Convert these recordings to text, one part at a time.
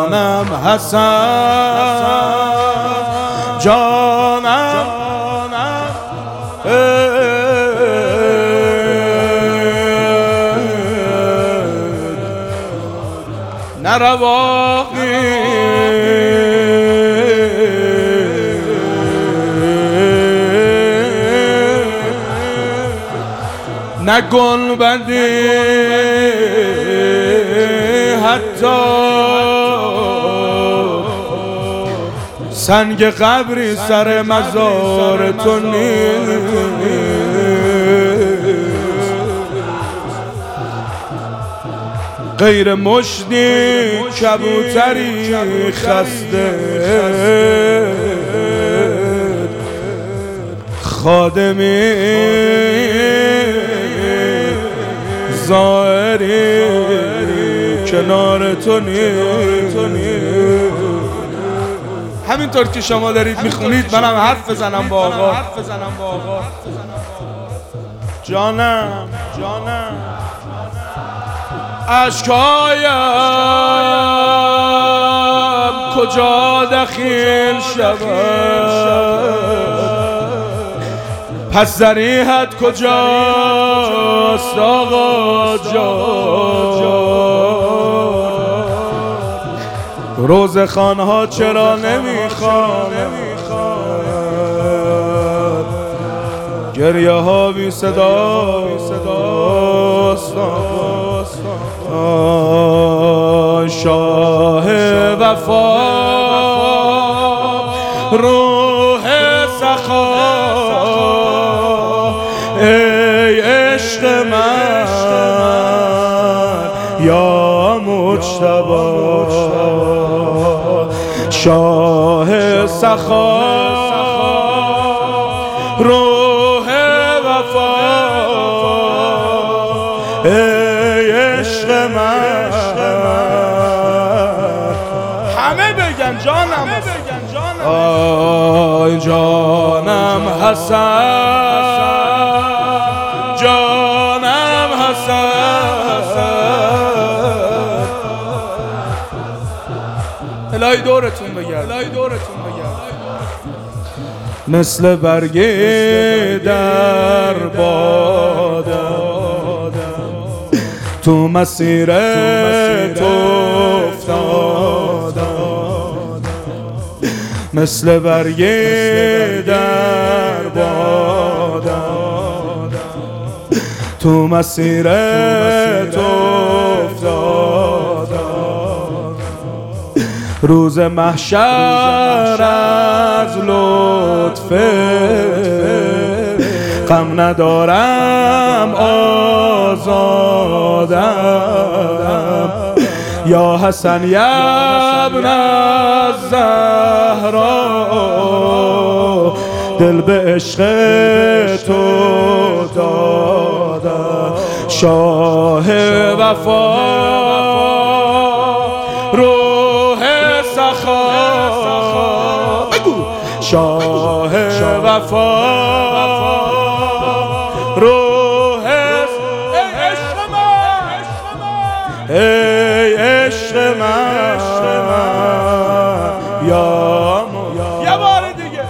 جانم حسن جانم نرواقی نگل بدی حتی سنگ قبری سر مزار تو نیست غیر مشتی کبوتری خسته خادمی ظاهری کنار تو نیست همینطور که شما دارید میخونید منم حرف بزنم با آقا جانم عشقایم کجا دخیل شود پس ذریحت کجاست آقا جان روزخوان‌ها چرا نمیخوان گریه ها بی صداست شاه وفا روح سخا ای عشق من یا مجتبی شاه سخا روح وفا ای عشق من همه بگن جانم آی جانم حسن جانم حسن الهی دورتون بگرد مثل برگی در بادم تو مسیر تو افتادم مثل برگی در بادم تو مسیر تو افتادم روز محشر از لطف غم ندارم آزادم یا حسن یا ابن الزهرا دل به عشق تو دادم شاه وفا روح سخا شاه وفا روح ای عشق من یا یه بار دیگه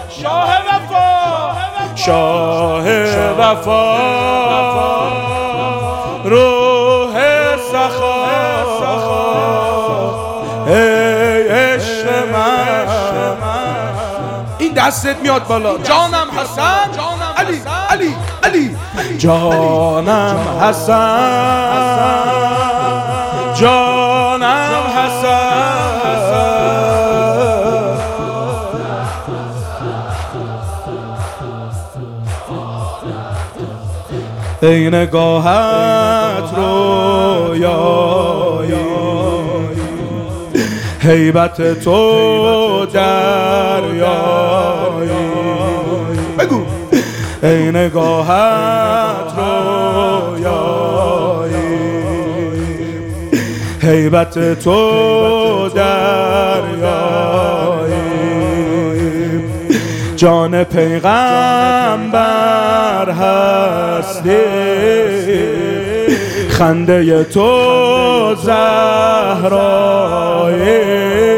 شاه وفا روح سخا ای عشق من این دستت میاد بالا جانم حسن علی جانم حسن جانم حسن ای نگاهت رویایی هیبت تو دریایی بگو ای نگاهت رویایی هیبت تو دریایی جان پیغمبر هستی خنده تو زهرایی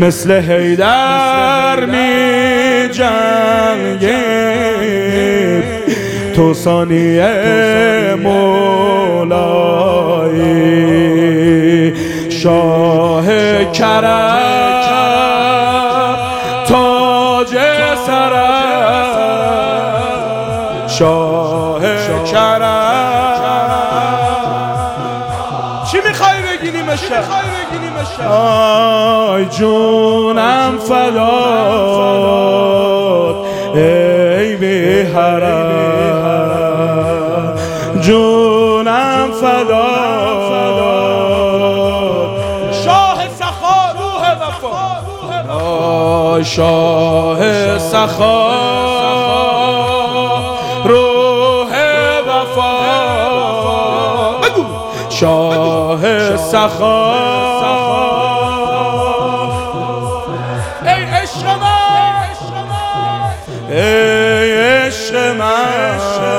مثل حیدر می جنگیم تو ثانیه مولایی شاه کرم تاج سرم شاه کرم چی میخوای بگیریم شب آی جونم فدات ای بی حرم جونم فدات شاه سخا روح وفا آی شاه سخا روح وفا بگو شاه سخا ای عشق من ای عشق من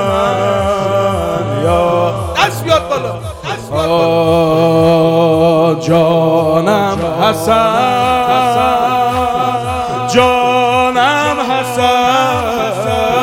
یا دست بیاد بالا جانم حسن جانم حسن